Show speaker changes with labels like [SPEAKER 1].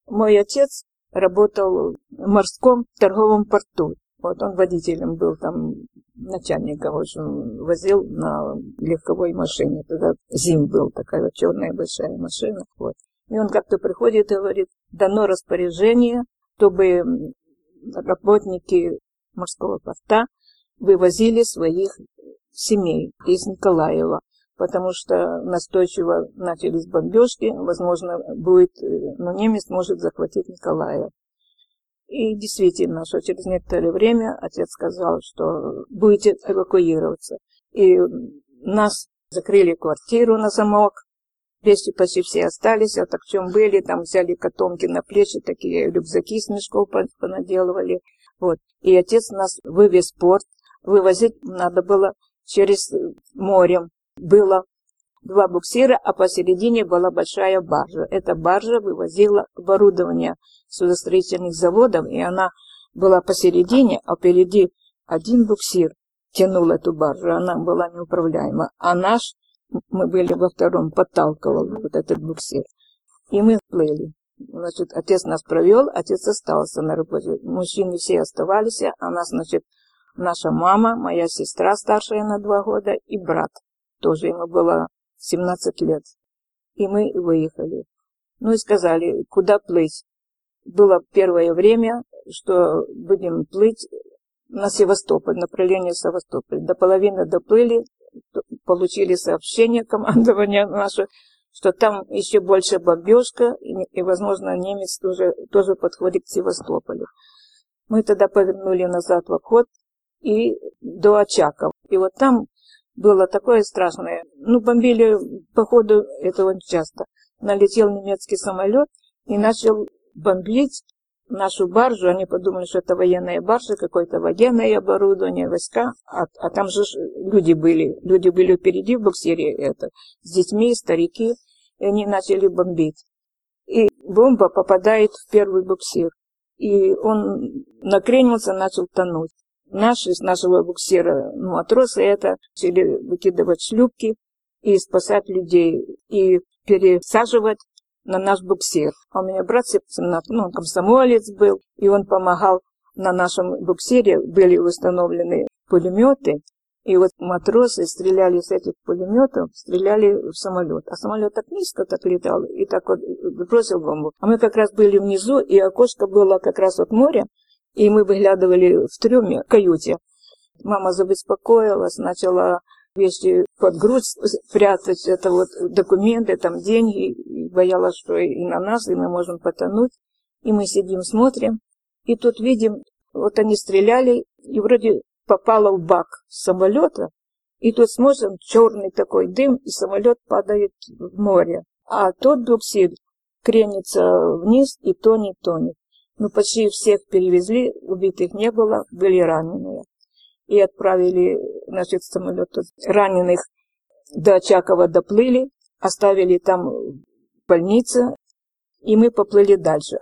[SPEAKER 1] Мой отец работал в морском торговом порту. Вот он водителем был там, начальником, в общем, возил на легковой машине. Тогда ЗИМ был, такая вот черная большая машина. Вот. И он как-то приходит и говорит, дано распоряжение, чтобы работники морского порта вывозили своих семей из Николаева, потому что настойчиво начались бомбежки, возможно, немец может захватить Николаев. И действительно, что через некоторое время отец сказал, что будете эвакуироваться. И нас закрыли квартиру на замок, вещи почти все остались, а так в чем были, там взяли котомки на плечи, такие рюкзаки с мешков понаделывали. Вот. И отец нас вывез в порт, вывозить надо было через море. Было 2 буксира, а посередине была большая баржа. Эта баржа вывозила оборудование судостроительных заводов, и она была посередине, а впереди 1 буксир тянул эту баржу, она была неуправляема. А мы были во втором, подталкивал вот этот буксир. И мы плыли. Значит, отец нас провел, отец остался на работе. Мужчины все оставались, а нас, значит, наша мама, моя сестра старшая на 2 года и брат. Тоже ему было 17 лет. И мы выехали. Ну и сказали, куда плыть. Было первое время, что будем плыть на Севастополь, направление Севастополь. До половины доплыли, получили сообщение командования наше, что там еще больше бомбежка, и возможно, немец тоже подходит к Севастополю. Мы тогда повернули назад в обход и до Очакова. И вот там было такое страшное. Бомбили по ходу этого часто. Налетел немецкий самолет и начал бомбить нашу баржу. Они подумали, что это военная баржа, какое-то военное оборудование, войска. А там же люди были. Люди были впереди в буксире с детьми, старики. И они начали бомбить. И бомба попадает в первый буксир. И он накренился, начал тонуть. Наши с нашего буксира матросы начали выкидывать шлюпки и спасать людей, и пересаживать на наш буксир. А у меня брат 17, он комсомолец был, и он помогал на нашем буксире, были установлены пулеметы, и вот матросы стреляли с этих пулеметов, стреляли в самолет. А самолет так низко так летал, и так вот бросил бомбу. А мы как раз были внизу, и окошко было как раз от моря, и мы выглядывали в трюме, в каюте. Мама забеспокоилась, начала вещи под грудь прятать, это вот документы, там деньги, и боялась, что и на нас, и мы можем потонуть. И мы сидим, смотрим, и тут видим, вот они стреляли, и вроде попало в бак самолета, и тут смотрим, черный такой дым, и самолет падает в море. А тот буксир кренится вниз и тонет. Почти всех перевезли, убитых не было, были раненые. И отправили, значит, самолет раненых до Очакова доплыли, оставили там в больнице, и мы поплыли дальше.